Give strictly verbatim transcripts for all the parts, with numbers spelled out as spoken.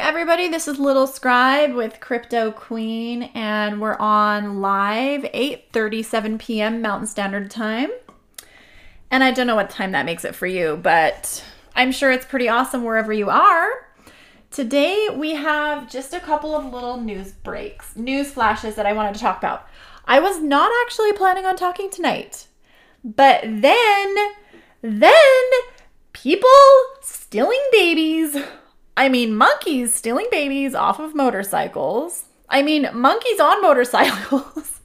everybody? This is Little Scribe with Crypto Queen, and we're on live eight thirty-seven p m Mountain Standard Time. And I don't know what time that makes it for you, but I'm sure it's pretty awesome wherever you are. Today we have just a couple of little news breaks, news flashes that I wanted to talk about. I was not actually planning on talking tonight, but then, then people stealing babies. I mean, monkeys stealing babies off of motorcycles. I mean, monkeys on motorcycles.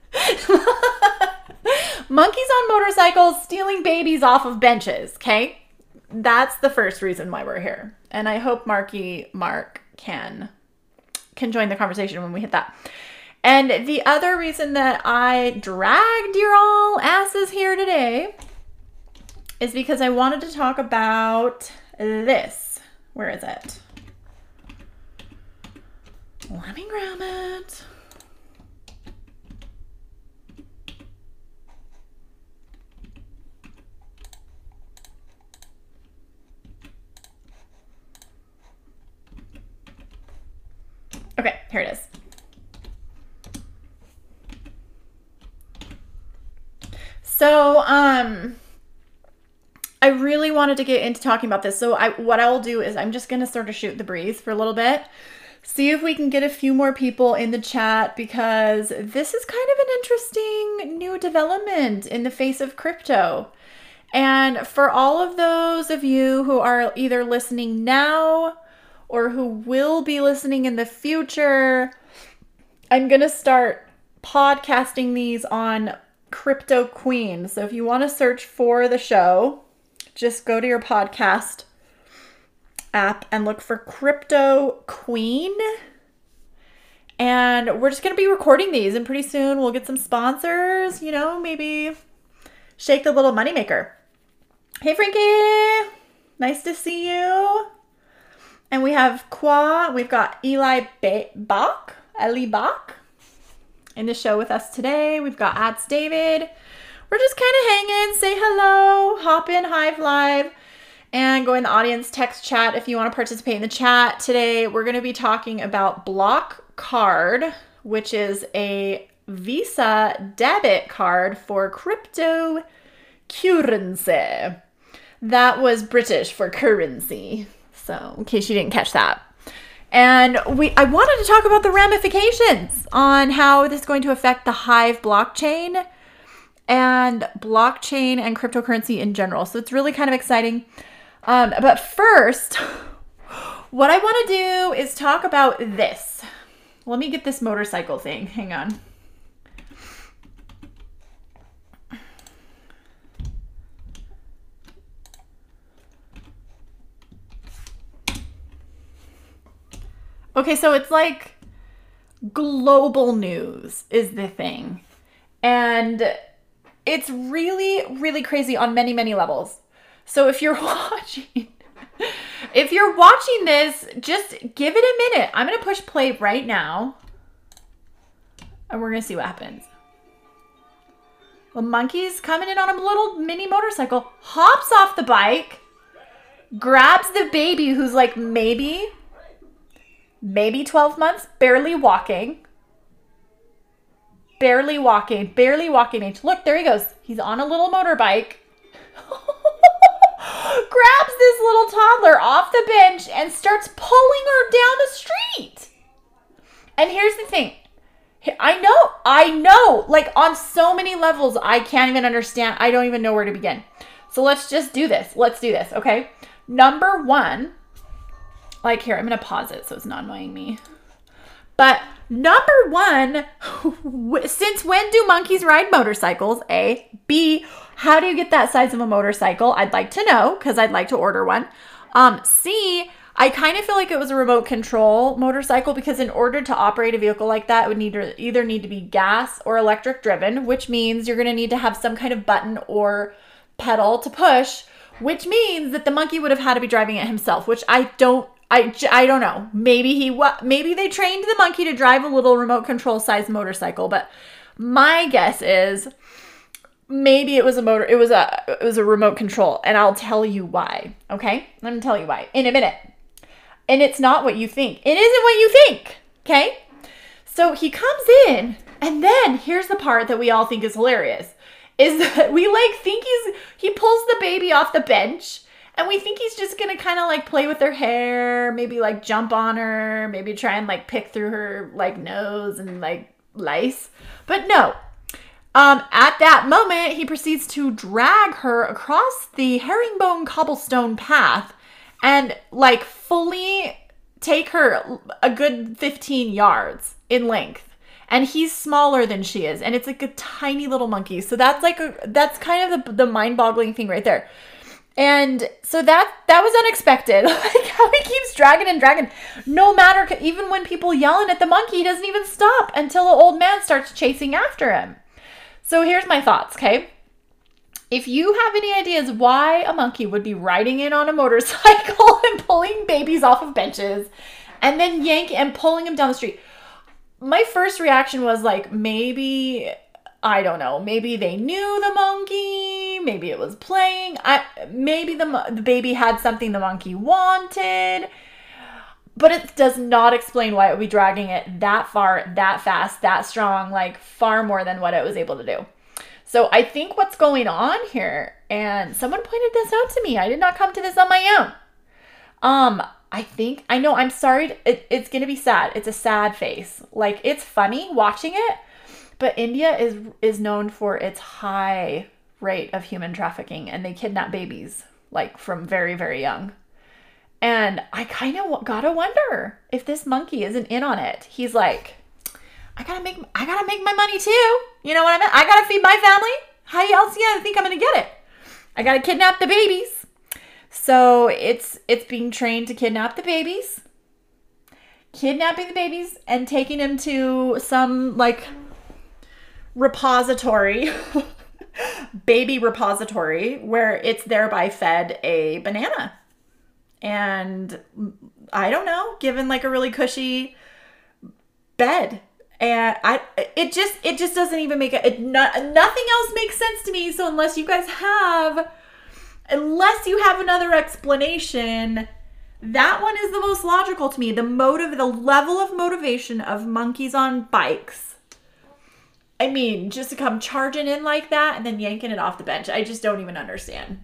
Monkeys on motorcycles stealing babies off of benches, okay? That's the first reason why we're here. And I hope Marky Mark can, can join the conversation when we hit that. And the other reason that I dragged your all asses here today is because I wanted to talk about this. Where is it? Let me grab it. Okay, here it is. So, um... I really wanted to get into talking about this. So I, what I will do is I'm just going to sort of shoot the breeze for a little bit. See if we can get a few more people in the chat, because this is kind of an interesting new development in the face of crypto. And for all of those of you who are either listening now or who will be listening in the future, I'm going to start podcasting these on Crypto Queen. So if you want to search for the show, just go to your podcast app and look for Crypto Queen. And we're just going to be recording these, and pretty soon we'll get some sponsors, you know, maybe shake the little moneymaker. Hey, Frankie. Nice to see you. And we have Qua. We've got Eli ba- Bach, Eli Bach in the show with us today. We've got Ats David. We're just kind of hanging, say hello, hop in Hive Live, and go in the audience text chat if you want to participate in the chat. Today, we're going to be talking about Block Card, which is a Visa debit card for cryptocurrency. That was British for currency, so in case you didn't catch that. And we, I wanted to talk about the ramifications on how this is going to affect the Hive blockchain and blockchain and cryptocurrency in general. So it's really kind of exciting. Um, but first, what I want to do is talk about this. Let me get this motorcycle thing. Hang on. Okay, so it's like global news is the thing. And it's really, really crazy on many, many levels. So if you're watching, if you're watching this, just give it a minute. I'm going to push play right now, and we're going to see what happens. The monkey's coming in on a little mini motorcycle, hops off the bike, grabs the baby who's like maybe, maybe twelve months, barely walking. Barely walking, barely walking age. Look, there he goes. He's on a little motorbike. Grabs this little toddler off the bench and starts pulling her down the street. And here's the thing. I know, I know, like on so many levels, I can't even understand. I don't even know where to begin. So let's just do this. Let's do this, okay? Number one, like here, I'm going to pause it so it's not annoying me. But number one, since when do monkeys ride motorcycles? A. B. How do you get that size of a motorcycle? I'd like to know, because I'd like to order one. Um, C. I kind of feel like it was a remote control motorcycle, because in order to operate a vehicle like that, it would need to either need to be gas or electric driven, which means you're going to need to have some kind of button or pedal to push, which means that the monkey would have had to be driving it himself, which I don't I, I don't know. Maybe he what? Maybe they trained the monkey to drive a little remote control sized motorcycle, but my guess is maybe it was a motor. It was a it was a remote control, and I'll tell you why. Okay, let me tell you why in a minute. And it's not what you think. It isn't what you think. Okay? So he comes in, and then here's the part that we all think is hilarious, is that we like think he's, he pulls the baby off the bench, and we think he's just going to kind of like play with her hair, maybe like jump on her, maybe try and like pick through her like nose and like lice. But no. Um, at that moment, he proceeds to drag her across the herringbone cobblestone path and like fully take her a good fifteen yards in length. And he's smaller than she is. And it's like a tiny little monkey. So that's like, a, that's kind of the, the mind-boggling thing right there. And so that, that was unexpected. Like how he keeps dragging and dragging. No matter, even when people yelling at the monkey, he doesn't even stop until the old man starts chasing after him. So here's my thoughts, okay? If you have any ideas why a monkey would be riding in on a motorcycle and pulling babies off of benches and then yanking and pulling them down the street, my first reaction was like, maybe, I don't know, maybe they knew the monkey, maybe it was playing, I, maybe the, the baby had something the monkey wanted, but it does not explain why it would be dragging it that far, that fast, that strong, like far more than what it was able to do. So I think what's going on here, and someone pointed this out to me, I did not come to this on my own. Um, I think, I know, I'm sorry, it, it's going to be sad. It's a sad face. Like, it's funny watching it, but India is is known for its high rate of human trafficking, and they kidnap babies, like, from very, very young. And I kind of gotta wonder if this monkey isn't in on it. He's like, I gotta make, I gotta make my money too. You know what I mean? I gotta feed my family. How else do you think I'm gonna get it? I gotta kidnap the babies. So it's it's being trained to kidnap the babies, kidnapping the babies and taking them to some like repository, baby repository, where it's thereby fed a banana. And I don't know, given like a really cushy bed. And I, it just, it just doesn't even make it, it not, nothing else makes sense to me. So unless you guys have, unless you have another explanation, that one is the most logical to me. The motive, the level of motivation of monkeys on bikes. I mean, just to come charging in like that and then yanking it off the bench. I just don't even understand.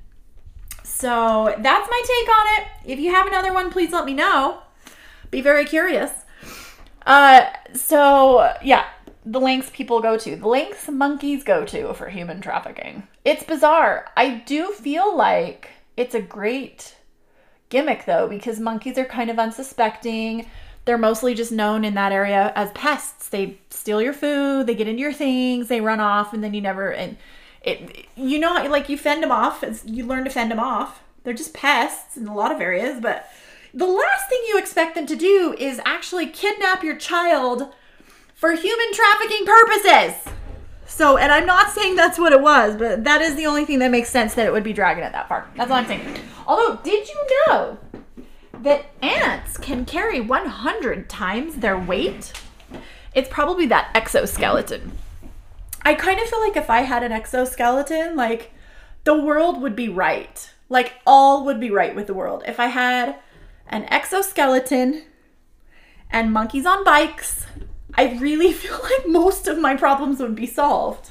So that's my take on it. If you have another one, please let me know. Be very curious. Uh, so yeah, the lengths people go to, the lengths monkeys go to for human trafficking. It's bizarre. I do feel like it's a great gimmick though, because monkeys are kind of unsuspecting. They're mostly just known in that area as pests. They steal your food, they get into your things, they run off, and then you never, and it, you know, like you fend them off, you learn to fend them off. They're just pests in a lot of areas, but the last thing you expect them to do is actually kidnap your child for human trafficking purposes. So, and I'm not saying that's what it was, but that is the only thing that makes sense that it would be dragging it that far. That's all I'm saying. Although, did you know that ants can carry one hundred times their weight? It's probably that exoskeleton. I kind of feel like if I had an exoskeleton, like the world would be right. Like all would be right with the world. If I had an exoskeleton and monkeys on bikes, I really feel like most of my problems would be solved.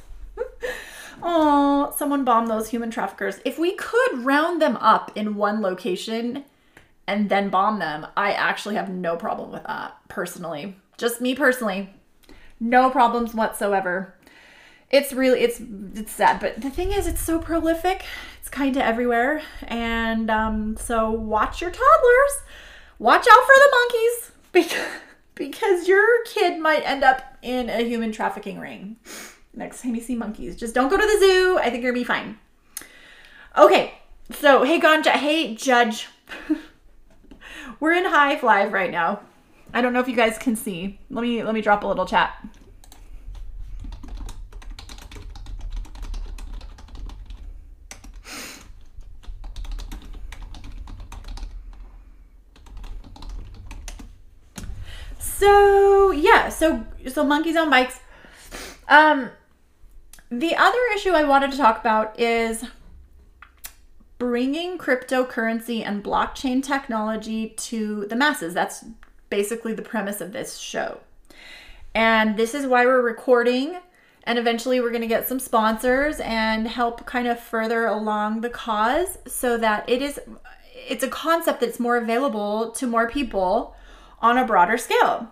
Oh, someone bomb those human traffickers. If we could round them up in one location and then bomb them, I actually have no problem with that, personally. Just me personally. No problems whatsoever. It's really, it's it's sad. But the thing is, it's so prolific. It's kind of everywhere. And um, so watch your toddlers. Watch out for the monkeys. Because, because your kid might end up in a human trafficking ring. Next time you see monkeys. Just don't go to the zoo. I think you're going to be fine. Okay. So, hey, Ganja. Hey, Judge. We're in Hive Live right now. I don't know if you guys can see. Let me, let me drop a little chat. So, yeah, so so monkeys on bikes. Um, the other issue I wanted to talk about is bringing cryptocurrency and blockchain technology to the masses. That's basically the premise of this show. And this is why we're recording. And eventually we're going to get some sponsors and help kind of further along the cause so that it is, it's a concept that's more available to more people on a broader scale.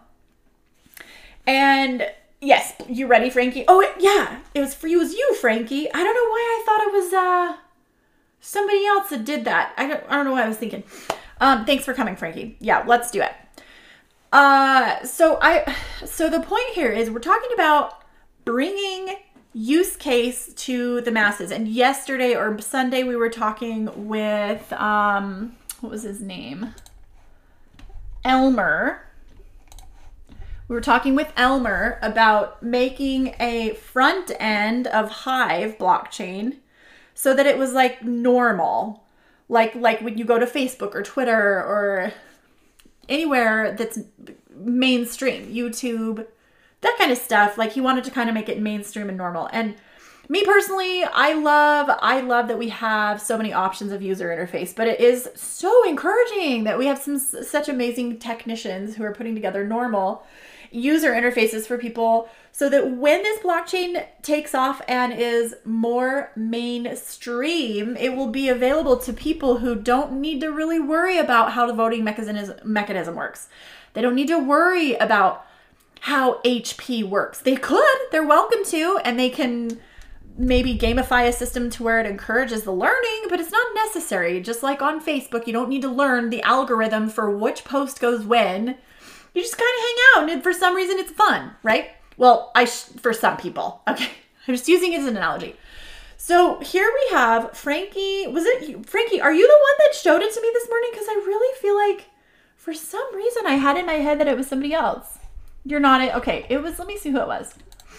And yes, you ready, Frankie? Oh, it, yeah, it was for you. It was you, Frankie. I don't know why I thought it was uh, somebody else that did that. I don't, I don't know what I was thinking. Um, thanks for coming, Frankie. Yeah, let's do it. Uh, so I, so the point here is we're talking about bringing use case to the masses. And yesterday or Sunday, we were talking with, um, what was his name? Elmer. We were talking with Elmer about making a front end of Hive blockchain so that it was like normal. Like, like when you go to Facebook or Twitter or anywhere that's mainstream, YouTube, that kind of stuff. Like he wanted to kind of make it mainstream and normal. And me personally, I love, I love that we have so many options of user interface, but it is so encouraging that we have some such amazing technicians who are putting together normal user interfaces for people so that when this blockchain takes off and is more mainstream, it will be available to people who don't need to really worry about how the voting mechanism, mechanism works. They don't need to worry about how H P works. They could, they're welcome to, and they can maybe gamify a system to where it encourages the learning, but it's not necessary. Just like on Facebook, you don't need to learn the algorithm for which post goes when. You just kind of hang out, and for some reason it's fun, right? Well, I sh- for some people, okay. I'm just using it as an analogy. So here we have Frankie. Was it you? Frankie, are you the one that showed it to me this morning? Because I really feel like for some reason I had in my head that it was somebody else. You're not it. Okay, it was, let me see who it was.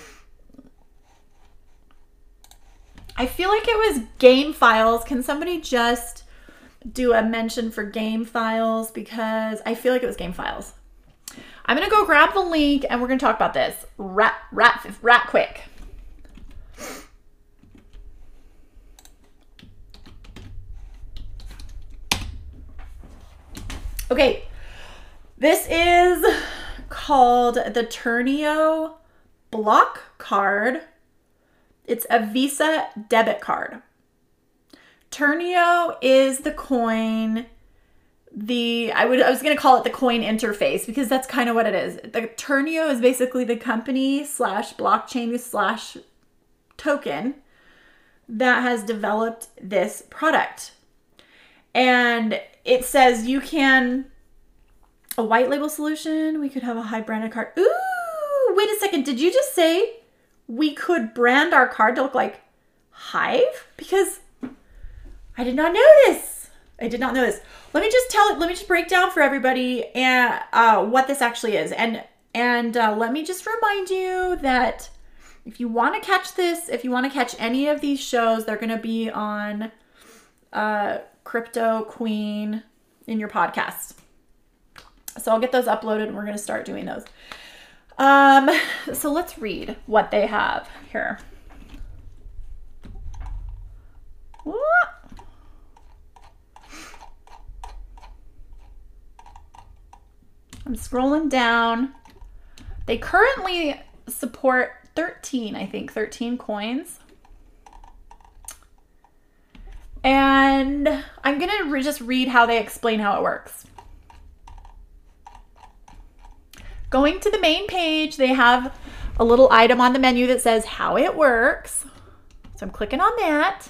I feel like it was Game Files. Can somebody just do a mention for Game Files? Because I feel like it was Game Files. I'm going to go grab the link and we're going to talk about this rat, rat, rat quick. Okay. This is called the Turnio Block Card. It's a Visa debit card. Turnio is the coin. The I would I was gonna call it the coin interface because that's kind of what it is. The Turnio is basically the company slash blockchain slash token that has developed this product. And it says you can a white label solution. We could have a high branded card. Ooh, wait a second. Did you just say we could brand our card to look like Hive? Because I did not know this. I did not know this. Let me just tell it. Let me just break down for everybody and uh, what this actually is. And and uh, let me just remind you that if you want to catch this, if you want to catch any of these shows, they're going to be on uh, Crypto Queen in your podcast. So I'll get those uploaded and we're going to start doing those. Um, so let's read what they have here. What? I'm scrolling down. They currently support thirteen, I think, thirteen coins. And I'm going to re- just read how they explain how it works. Going to the main page, they have a little item on the menu that says how it works. So I'm clicking on that.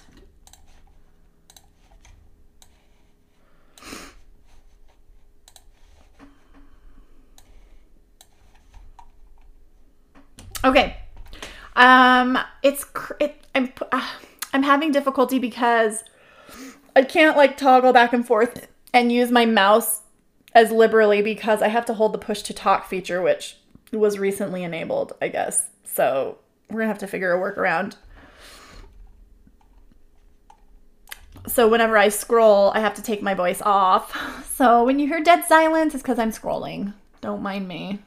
Okay. Um, it's, it, I'm, uh, I'm having difficulty because I can't like toggle back and forth and use my mouse as liberally because I have to hold the push to talk feature, which was recently enabled, I guess. So we're gonna have to figure a workaround. So whenever I scroll, I have to take my voice off. So when you hear dead silence, it's because I'm scrolling. Don't mind me.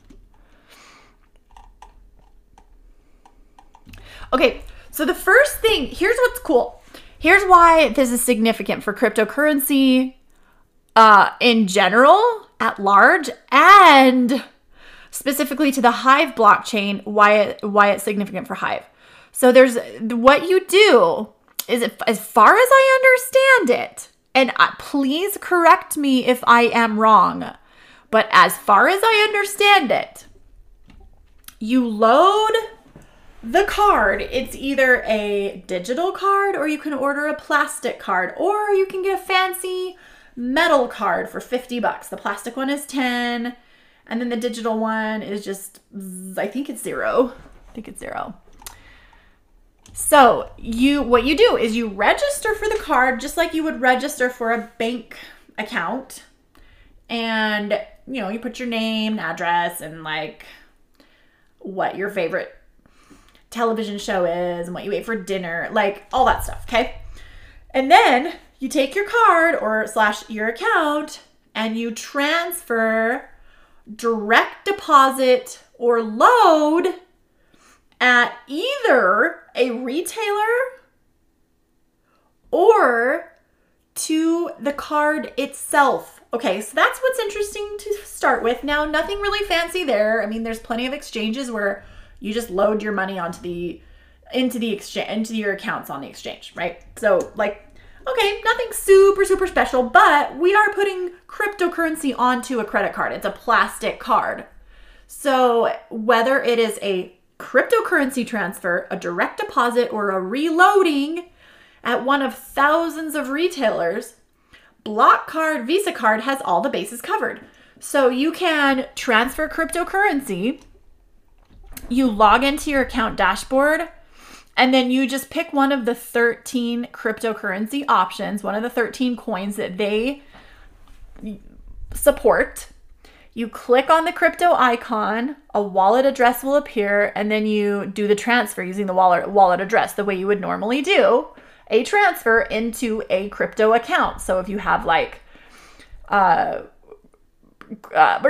Okay, so the first thing, here's what's cool. Here's why this is significant for cryptocurrency uh, in general, at large, and specifically to the Hive blockchain, why it, why it's significant for Hive. So there's what you do is, as far as I understand it, and please correct me if I am wrong, but as far as I understand it, you load the card. It's either a digital card or you can order a plastic card, or you can get a fancy metal card for fifty bucks. The plastic one is ten, and then the digital one is just, I think it's zero. I think it's zero. So you, what you do is you register for the card just like you would register for a bank account. And, you know, you put your name, address, and like what your favorite television show is and what you ate for dinner, like all that stuff, okay? And then you take your card or slash your account and you transfer, direct deposit, or load at either a retailer or to the card itself. Okay, so that's what's interesting to start with. Now, nothing really fancy there. I mean, there's plenty of exchanges where you just load your money onto the into the exchange into your accounts on the exchange, right? So, like, okay, nothing super super special, but we are putting cryptocurrency onto a credit card. It's a plastic card. So, whether it is a cryptocurrency transfer, a direct deposit, or a reloading at one of thousands of retailers, Block Card Visa Card has all the bases covered. So you can transfer cryptocurrency, you log into your account dashboard, and then you just pick one of the thirteen cryptocurrency options, one of the thirteen coins that they support. You click on the crypto icon, a wallet address will appear, and then you do the transfer using the wallet wallet address the way you would normally do a transfer into a crypto account. So if you have like, uh, uh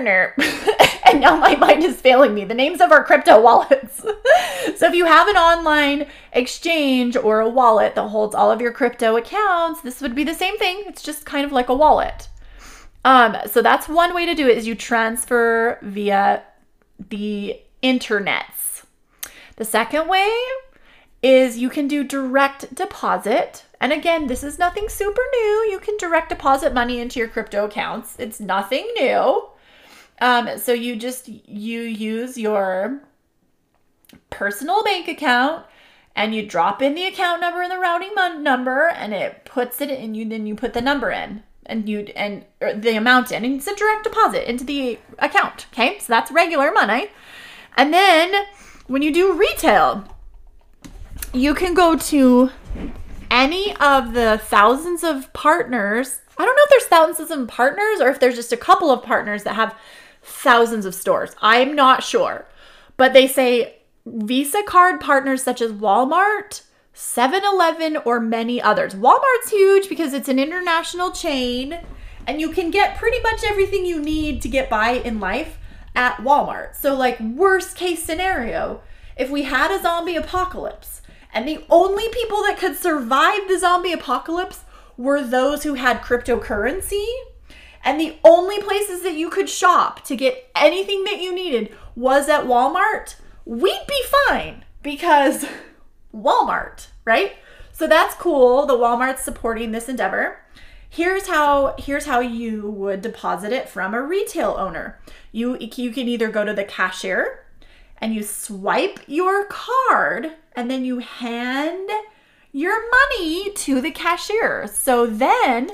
and now my mind is failing me, the names of our crypto wallets. So if you have an online exchange or a wallet that holds all of your crypto accounts, this would be the same thing. It's just kind of like a wallet. Um, so that's one way to do it, is you transfer via the internets. The second way is you can do direct deposit. And again, this is nothing super new. You can direct deposit money into your crypto accounts. It's nothing new. Um, so you just, you use your personal bank account and you drop in the account number and the routing number, and it puts it in, you then you put the number in. And you and the amount in, and it's a direct deposit into the account. Okay, so that's regular money. And then when you do retail, you can go to any of the thousands of partners. I don't know if there's thousands of partners or if there's just a couple of partners that have thousands of stores. I'm not sure, but they say Visa card partners such as Walmart, seven eleven, or many others. Walmart's huge because it's an international chain and you can get pretty much everything you need to get by in life at Walmart. So like, worst case scenario, if we had a zombie apocalypse and the only people that could survive the zombie apocalypse were those who had cryptocurrency, and the only places that you could shop to get anything that you needed was at Walmart, we'd be fine because Walmart, right? So that's cool. The Walmart's supporting this endeavor. Here's how here's how you would deposit it from a retail owner. You you can either go to the cashier and you swipe your card and then you hand your money to the cashier. So then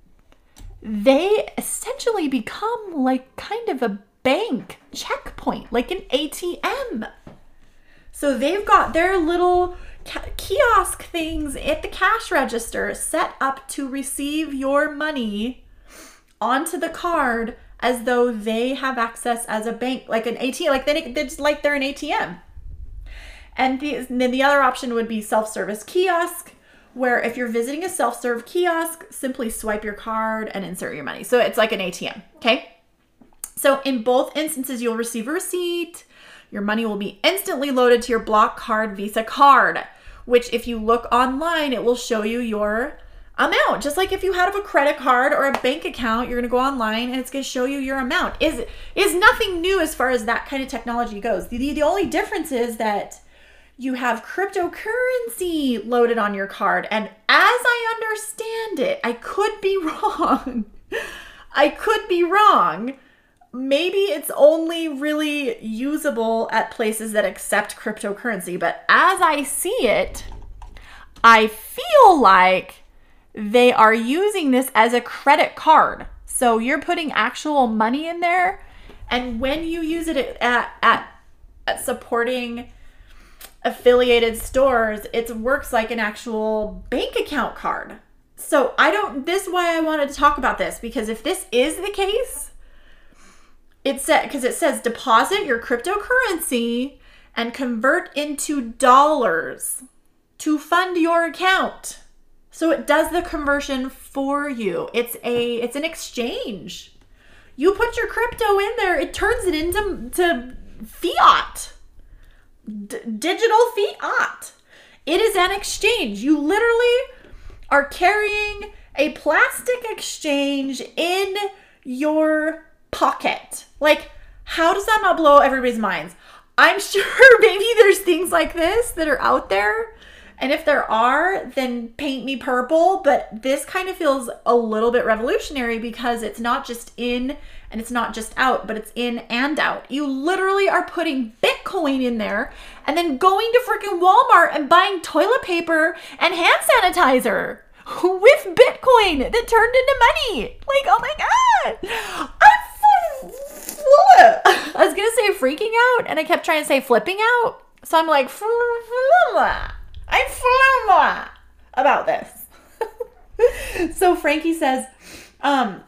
they essentially become like kind of a bank checkpoint, like an A T M. So they've got their little kiosk things at the cash register set up to receive your money onto the card as though they have access as a bank, like an A T M, like they, it's like they're an A T M. And, the, and then the other option would be self-service kiosk, where if you're visiting a self-serve kiosk, simply swipe your card and insert your money. So it's like an A T M, okay? So in both instances, you'll receive a receipt. Your money will be instantly loaded to your Block Card Visa card, which if you look online, it will show you your amount. Just like if you have a credit card or a bank account, you're going to go online and it's going to show you your amount. Is is nothing new as far as that kind of technology goes. The, the only difference is that you have cryptocurrency loaded on your card. And as I understand it, I could be wrong. I could be wrong. Maybe it's only really usable at places that accept cryptocurrency. But as I see it, I feel like they are using this as a credit card. So you're putting actual money in there. And when you use it at, at, at supporting affiliated stores, it works like an actual bank account card. So I don't, this is why I wanted to talk about this, because if this is the case, it said, because it says deposit your cryptocurrency and convert into dollars to fund your account. So it does the conversion for you. It's a, it's an exchange. You put your crypto in there, it turns it into to fiat. D- digital fiat. It is an exchange. You literally are carrying a plastic exchange in your pocket. Like, how does that not blow everybody's minds? I'm sure maybe there's things like this that are out there. And if there are, then paint me purple. But this kind of feels a little bit revolutionary because it's not just in and it's not just out, but it's in and out. You literally are putting Bitcoin in there and then going to freaking Walmart and buying toilet paper and hand sanitizer with Bitcoin that turned into money. Like, oh my God. I'm full. I was going to say freaking out and I kept trying to say flipping out. So I'm like, I'm flumma about this. So Frankie says, um,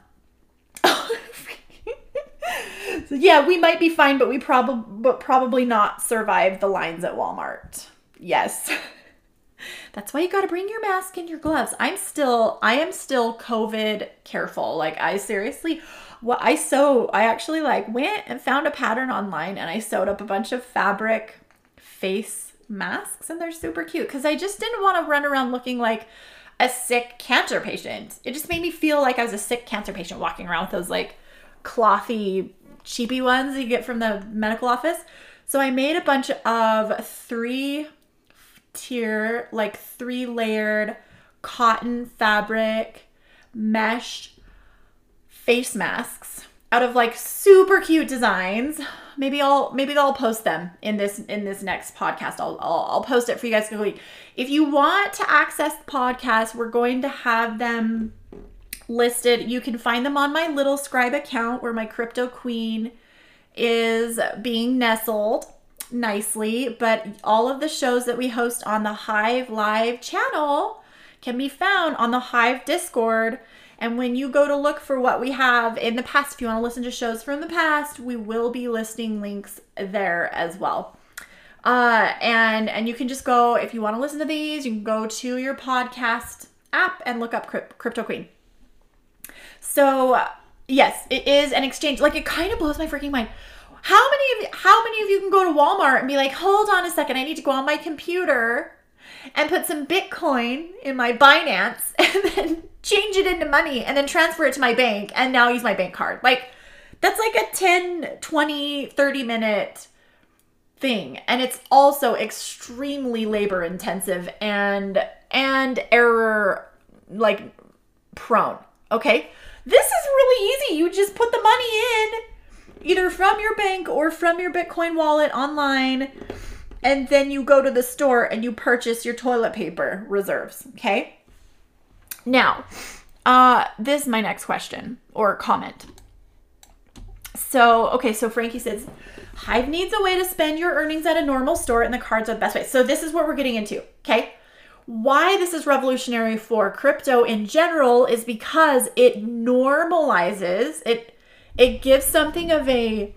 so yeah, we might be fine, but we probably, but probably not survive the lines at Walmart. Yes. That's why you got to bring your mask and your gloves. I'm still, I am still COVID careful. Like I seriously, what I sew, I actually like went and found a pattern online and I sewed up a bunch of fabric face masks and they're super cute because I just didn't want to run around looking like a sick cancer patient. It just made me feel like I was a sick cancer patient walking around with those like clothy, cheapy ones that you get from the medical office. So I made a bunch of three tier, like three layered cotton fabric mesh face masks out of like super cute designs. Maybe I'll maybe I'll post them in this in this next podcast. I'll I'll, I'll post it for you guys quickly. If you want to access the podcast, we're going to have them listed. You can find them on my Little Scribe account where my Crypto Queen is being nestled nicely. But all of the shows that we host on the Hive Live channel can be found on the Hive Discord. And when you go to look for what we have in the past, if you want to listen to shows from the past, we will be listing links there as well. Uh, and, and you can just go, if you want to listen to these, you can go to your podcast app and look up Crypto Queen. So yes, it is an exchange. Like it kind of blows my freaking mind. How many of how many of you can go to Walmart and be like, hold on a second, I need to go on my computer and put some Bitcoin in my Binance and then change it into money and then transfer it to my bank and now use my bank card. Like that's like a ten, twenty, thirty minute thing. And it's also extremely labor intensive and, and error like prone. Okay. This is really easy. You just put the money in either from your bank or from your Bitcoin wallet online. And then you go to the store and you purchase your toilet paper reserves. Okay. Now, uh, this is my next question or comment. So, okay, so Frankie says, Hive needs a way to spend your earnings at a normal store and the cards are the best way. So this is what we're getting into, okay? Why this is revolutionary for crypto in general is because it normalizes, it, it gives something of a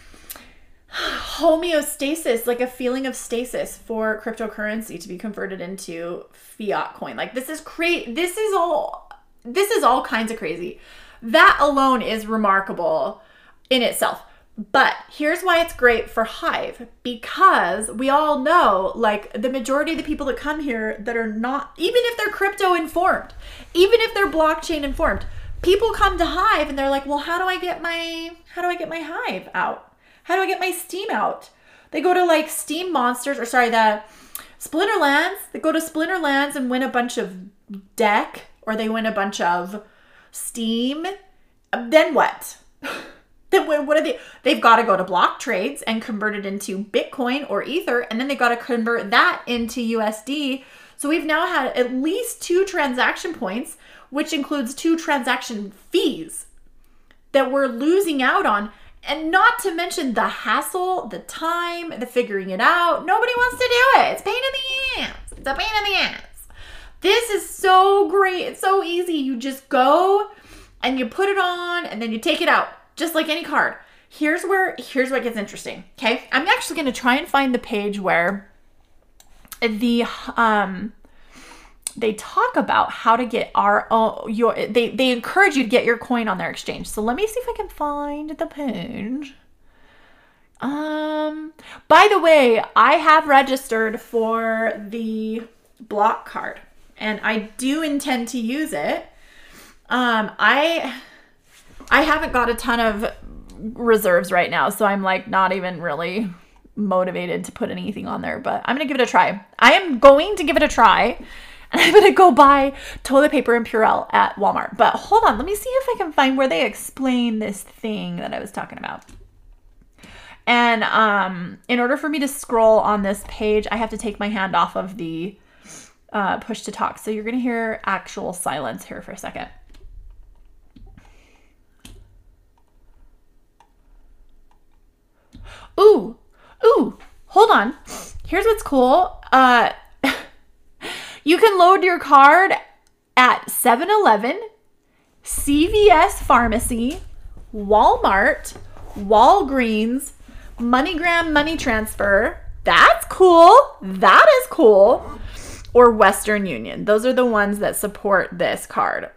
homeostasis, like a feeling of stasis for cryptocurrency to be converted into fiat coin. Like this is crazy. This is all, this is all kinds of crazy. That alone is remarkable in itself. But here's why it's great for Hive, because we all know, like, the majority of the people that come here that are not, even if they're crypto informed, even if they're blockchain informed, people come to Hive and they're like, well, how do I get my, how do I get my Hive out? How do I get my Steem out? They go to like Steem Monsters, or sorry, the Splinterlands. They go to Splinterlands and win a bunch of deck, or they win a bunch of Steem. Then what? Then what are they? They've got to go to block trades and convert it into Bitcoin or Ether, and then they've got to convert that into U S D. So we've now had at least two transaction points, which includes two transaction fees that we're losing out on. And not to mention the hassle, the time, the figuring it out. Nobody wants to do it. It's a pain in the ass. It's a pain in the ass. This is so great. It's so easy. You just go and you put it on and then you take it out. Just like any card. Here's where, here's what gets interesting. Okay. I'm actually going to try and find the page where the, um, they talk about how to get our, uh, your, they, they encourage you to get your coin on their exchange. So let me see if I can find the page. Um, by the way, I have registered for the block card and I do intend to use it. Um, I, I haven't got a ton of reserves right now, so I'm like not even really motivated to put anything on there, but I'm going to give it a try. I am going to give it a try, and I'm going to go buy toilet paper and Purell at Walmart. But hold on, let me see if I can find where they explain this thing that I was talking about. And um, in order for me to scroll on this page, I have to take my hand off of the uh, push to talk. So you're going to hear actual silence here for a second. Ooh, ooh, hold on. Here's what's cool. Uh, you can load your card at seven eleven, C V S Pharmacy, Walmart, Walgreens, MoneyGram Money Transfer. That's cool. That is cool. Or Western Union. Those are the ones that support this card.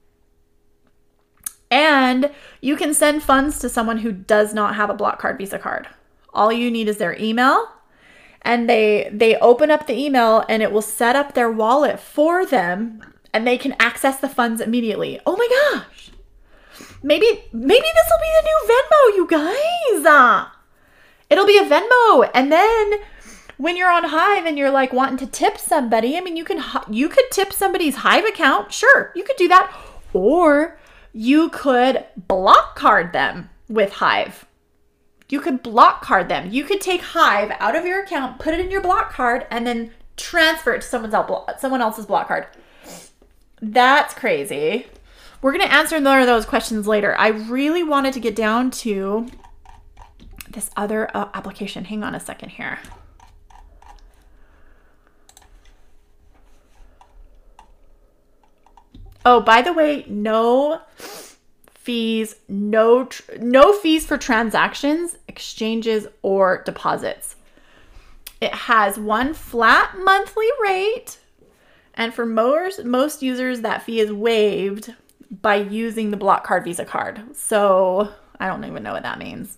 And you can send funds to someone who does not have a Block Card Visa card. All you need is their email, and they they open up the email and it will set up their wallet for them and they can access the funds immediately. Oh my gosh. Maybe maybe this will be the new Venmo, you guys. Uh, it'll be a Venmo, and then when you're on Hive and you're like wanting to tip somebody, I mean you can you could tip somebody's Hive account. Sure, you could do that. Or you could block card them with Hive. You could block card them. You could take Hive out of your account, put it in your block card, and then transfer it to someone's else, someone else's block card. That's crazy. We're going to answer more of those questions later. I really wanted to get down to this other uh, application. Hang on a second here. Oh, by the way, no fees, no tr- no fees for transactions, exchanges, or deposits. It has one flat monthly rate, and for most most users, that fee is waived by using the Block Card Visa card. So I don't even know what that means.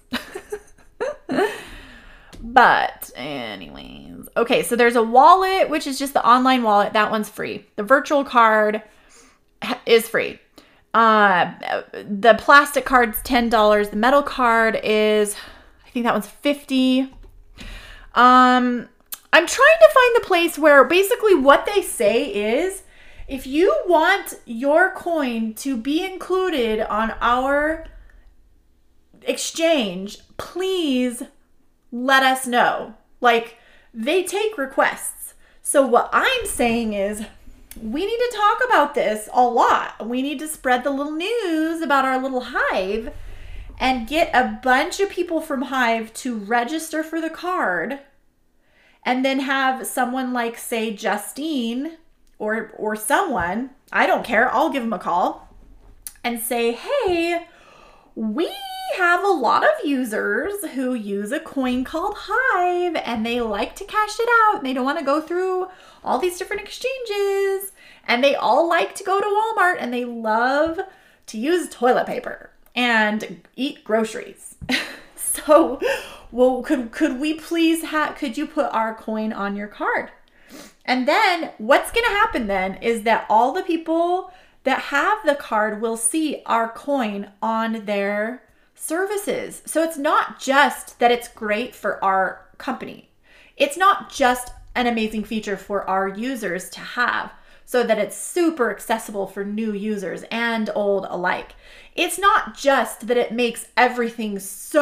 But anyways, okay, so there's a wallet, which is just the online wallet. That one's free. The virtual card is free. Uh, the plastic card's ten dollars. The metal card is, I think that one's fifty dollars. Um, I'm trying to find the place where basically what they say is, if you want your coin to be included on our exchange, please let us know. Like, they take requests. So what I'm saying is, we need to talk about this a lot. We need to spread the little news about our little Hive and get a bunch of people from Hive to register for the card, and then have someone like, say, Justine or or someone, I don't care, I'll give them a call and say, hey, we have a lot of users who use a coin called Hive and they like to cash it out and they don't want to go through all these different exchanges, and they all like to go to Walmart and they love to use toilet paper and eat groceries. So, well, could could we please have, could you put our coin on your card? And then what's going to happen then is that all the people that have the card will see our coin on their services. So it's not just that it's great for our company. It's not just an amazing feature for our users to have so that it's super accessible for new users and old alike. It's not just that it makes everything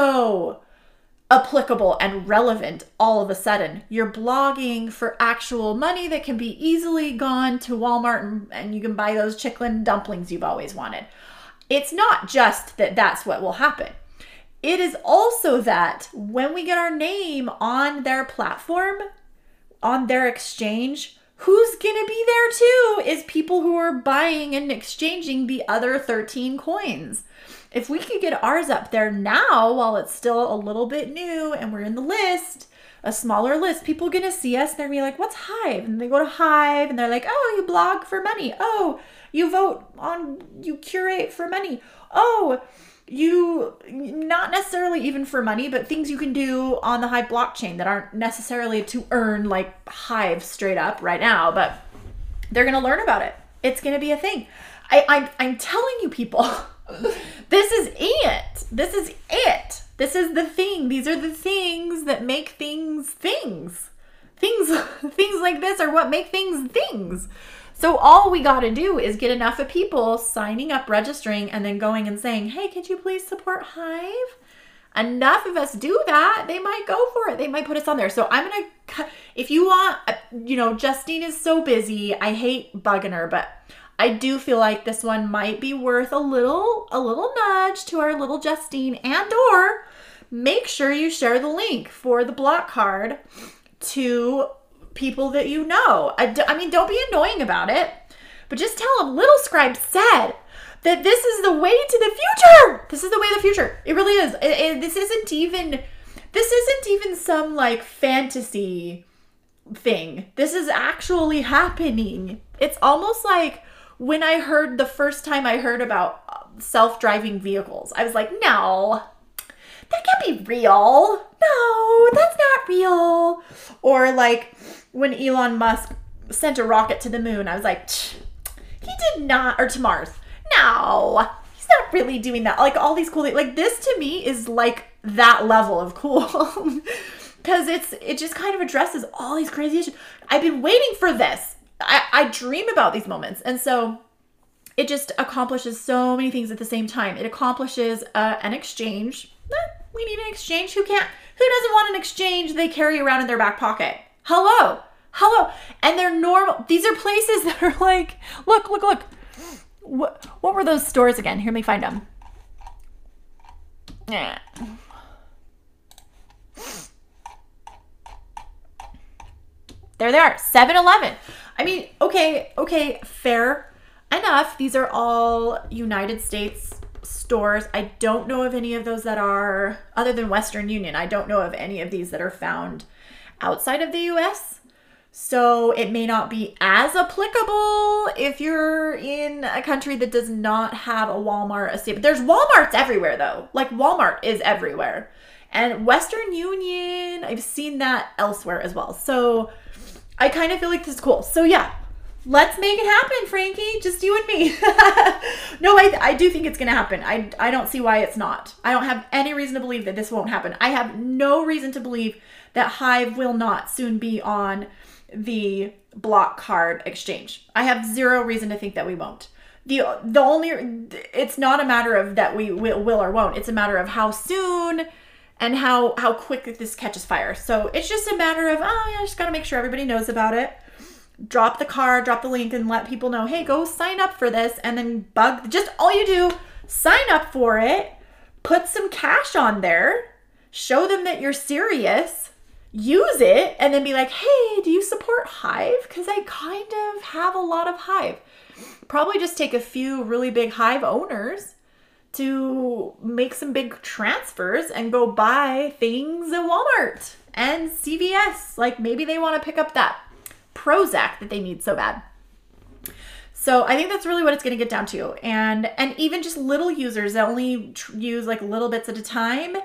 so applicable and relevant all of a sudden. You're blogging for actual money that can be easily gone to Walmart and, and you can buy those chicken dumplings you've always wanted. It's not just that that's what will happen. It is also that when we get our name on their platform, on their exchange, who's going to be there too is people who are buying and exchanging the other thirteen coins. If we could get ours up there now while it's still a little bit new and we're in the list, a smaller list, people are going to see us and they're going to be like, what's Hive? And they go to Hive and they're like, oh, you blog for money. Oh, you vote on, you curate for money. Oh, you, not necessarily even for money, but things you can do on the Hive blockchain that aren't necessarily to earn like Hive straight up right now, but they're going to learn about it. It's going to be a thing. I, I'm, I'm telling you people, this is it. This is it. This is the thing. These are the things that make things things. Things, things like this are what make things things. So all we got to do is get enough of people signing up, registering, and then going and saying, hey, could you please support Hive? Enough of us do that, they might go for it. They might put us on there. So I'm going to, if you want, you know, Justine is so busy. I hate bugging her, but I do feel like this one might be worth a little, a little nudge to our little Justine, and or make sure you share the link for the block card to people that you know. I, d- I mean, don't be annoying about it, but just tell them Little Scribe said that this is the way to the future. This is the way to the future. It really is. It, it, this isn't even, this isn't even some like fantasy thing. This is actually happening. It's almost like when I heard the first time I heard about self-driving vehicles, I was like, no, that can't be real. No, that's not real. Or like when Elon Musk sent a rocket to the moon, I was like, he did not, or to Mars. No, he's not really doing that. Like all these cool things. Like this to me is like that level of cool. Because it's it just kind of addresses all these crazy issues. I've been waiting for this. I, I dream about these moments. And so it just accomplishes so many things at the same time. It accomplishes uh, an exchange. Eh, we need an exchange. Who can't? Who doesn't want an exchange they carry around in their back pocket? Hello. Hello. And they're normal. These are places that are like, look, look, look. What, what were those stores again? Here, let me find them. Yeah. There they are. seven eleven. I mean, okay, okay, fair enough. These are all United States stores. I don't know of any of those that are, other than Western Union, I don't know of any of these that are found outside of the U S. So it may not be as applicable if you're in a country that does not have a Walmart estate. But there's Walmarts everywhere though. Like Walmart is everywhere. And Western Union, I've seen that elsewhere as well. So I kind of feel like this is cool. So yeah, let's make it happen, Frankie. Just you and me. No, I, I do think it's going to happen. I, I don't see why it's not. I don't have any reason to believe that this won't happen. I have no reason to believe that Hive will not soon be on the block card exchange. I have zero reason to think that we won't. The the only, it's not a matter of that we will, will or won't. It's a matter of how soon and how, how quick this catches fire. So it's just a matter of, oh yeah, I just got to make sure everybody knows about it. Drop the card, drop the link, and let people know, hey, go sign up for this, and then bug, just all you do, sign up for it, put some cash on there, show them that you're serious, use it, and then be like, hey, do you support Hive? Because I kind of have a lot of Hive. Probably just take a few really big Hive owners to make some big transfers and go buy things at Walmart and C V S. Like maybe they want to pick up that Prozac that they need so bad. So I think that's really what it's going to get down to. And and even just little users that only tr- use like little bits at a time,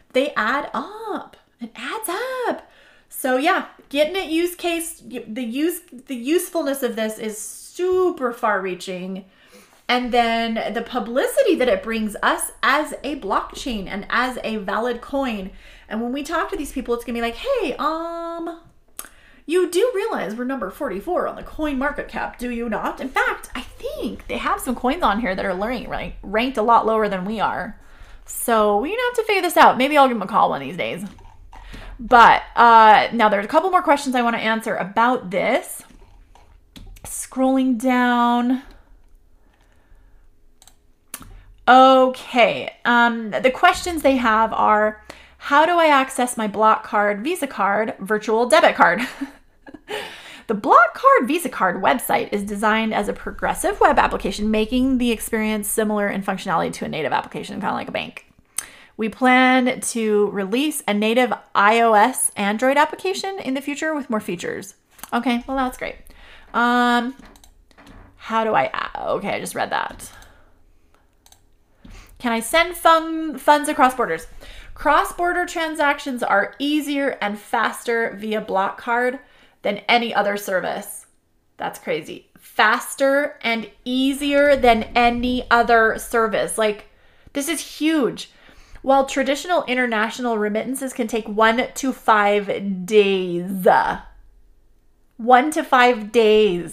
they add up. It adds up. So yeah, getting it use case, the use, the usefulness of this is super far reaching. And then the publicity that it brings us as a blockchain and as a valid coin. And when we talk to these people, it's gonna be like, hey, um, you do realize we're number forty-four on the coin market cap, do you not? In fact, I think they have some coins on here that are learning, right, ranked a lot lower than we are. So we're gonna have to figure this out. Maybe I'll give them a call one of these days. But uh, now there's a couple more questions I want to answer about this. Scrolling down. Okay, um, the questions they have are, how do I access my Block Card Visa card virtual debit card? The Block Card Visa card website is designed as a progressive web application, making the experience similar in functionality to a native application, kind of like a bank. We plan to release a native iOS Android application in the future with more features. Okay, well, that's great. Um, how do I, okay, I just read that. Can I send fun, funds across borders? Cross-border transactions are easier and faster via Block Card than any other service. That's crazy. Faster and easier than any other service. Like, this is huge. While traditional international remittances can take one to five days. One to five days.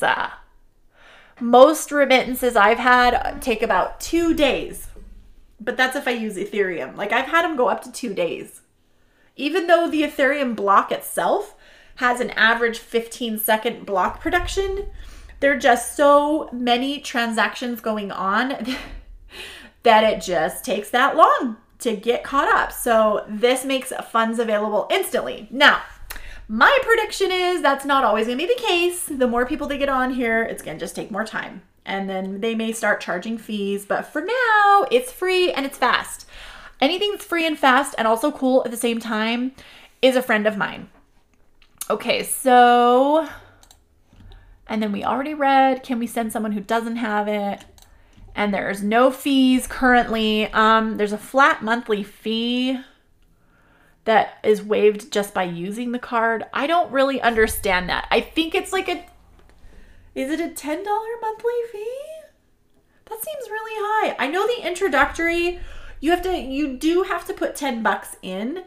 Most remittances I've had take about two days. But that's if I use Ethereum. Like, I've had them go up to two days. Even though the Ethereum block itself has an average fifteen second block production, there are just so many transactions going on that it just takes that long to get caught up. So this makes funds available instantly. Now, my prediction is that's not always going to be the case. The more people that get on here, it's going to just take more time. And then they may start charging fees. But for now, it's free and it's fast. Anything that's free and fast and also cool at the same time is a friend of mine. Okay, so, and then we already read, can we send someone who doesn't have it? And there's no fees currently. Um, there's a flat monthly fee that is waived just by using the card. I don't really understand that. I think it's like a, is it a ten dollar monthly fee? That seems really high. I know the introductory, you have to, you do have to put ten bucks in.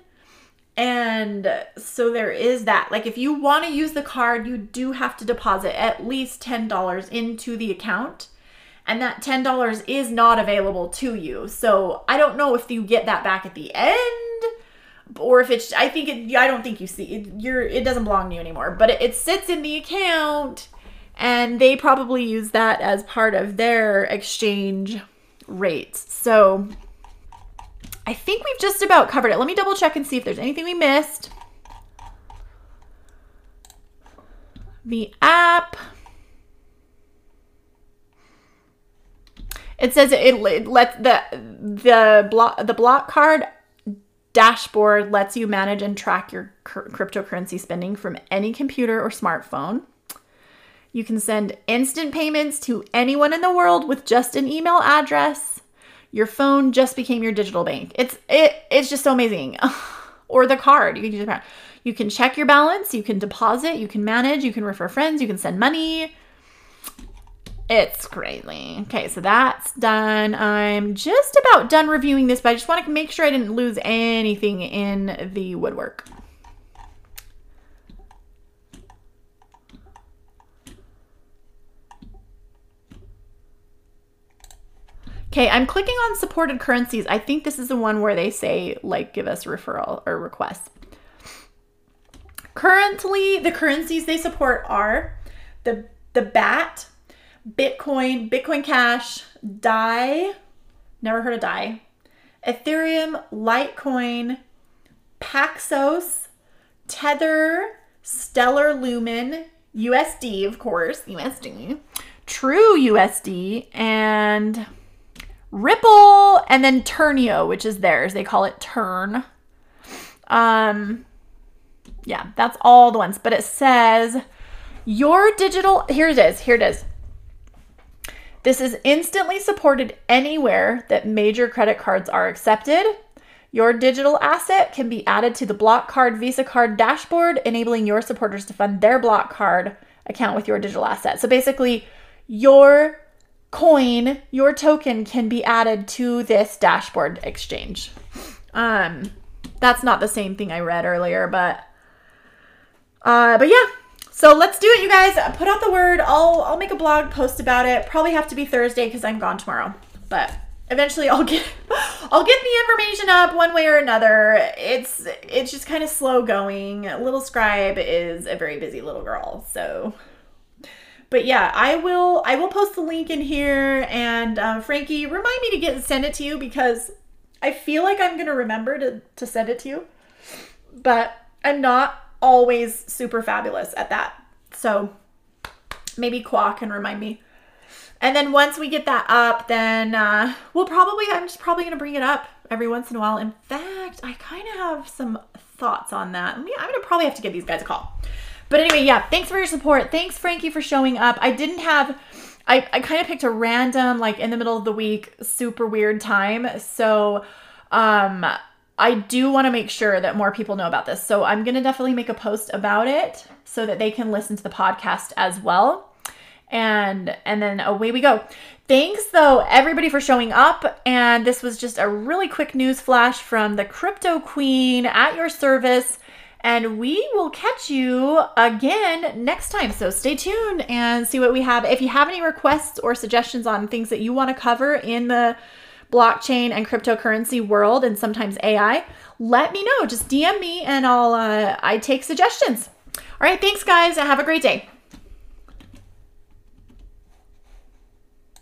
And so there is that. Like, if you want to use the card, you do have to deposit at least ten dollars into the account. And that ten dollars is not available to you. So I don't know if you get that back at the end, or if it's, I think it, I don't think you see it, you're, it doesn't belong to you anymore, but it, it sits in the account and they probably use that as part of their exchange rates. So I think we've just about covered it. Let me double check and see if there's anything we missed. The app. It says it, it lets the the block the block card dashboard lets you manage and track your cryptocurrency spending from any computer or smartphone. You can send instant payments to anyone in the world with just an email address. Your phone just became your digital bank. It's it it's just so amazing. Or the card. You can use the card. You can check your balance. You can deposit. You can manage. You can refer friends. You can send money. It's crazy. Okay, so that's done. I'm just about done reviewing this, but I just want to make sure I didn't lose anything in the woodwork. Okay, I'm clicking on supported currencies. I think this is the one where they say, like, give us referral or requests. Currently, the currencies they support are the, the B A T, Bitcoin, Bitcoin Cash, D A I, never heard of D A I, Ethereum, Litecoin, Paxos, Tether, Stellar Lumen, U S D, of course, U S D, True U S D, and Ripple, and then Turnio, which is theirs. They call it Turn. Um, yeah, that's all the ones. But it says your digital, here it is, here it is. This is instantly supported anywhere that major credit cards are accepted. Your digital asset can be added to the Block Card Visa card dashboard, enabling your supporters to fund their Block Card account with your digital asset. So basically, your coin, your token can be added to this dashboard exchange. Um, that's not the same thing I read earlier, but uh, but yeah. So let's do it, you guys. Put out the word. I'll I'll make a blog post about it. Probably have to be Thursday because I'm gone tomorrow, but eventually I'll get I'll get the information up one way or another. It's it's just kind of slow going. Little Scribe is a very busy little girl, so. But yeah, I will I will post the link in here, and uh, Frankie, remind me to get send it to you because I feel like I'm gonna remember to to send it to you, but I'm not always super fabulous at that. So maybe Qua can remind me. And then once we get that up, then uh, we'll probably, I'm just probably going to bring it up every once in a while. In fact, I kind of have some thoughts on that. I'm going to probably have to give these guys a call. But anyway, yeah, thanks for your support. Thanks, Frankie, for showing up. I didn't have, I, I kind of picked a random, like in the middle of the week, super weird time. So um, I do want to make sure that more people know about this. So I'm going to definitely make a post about it so that they can listen to the podcast as well. And and then away we go. Thanks, though, everybody, for showing up. And this was just a really quick news flash from the Crypto Queen at your service. And we will catch you again next time. So stay tuned and see what we have. If you have any requests or suggestions on things that you want to cover in the blockchain and cryptocurrency world, and sometimes A I, let me know. Just D M me and I'll uh, I take suggestions. All right, thanks, guys, and have a great day.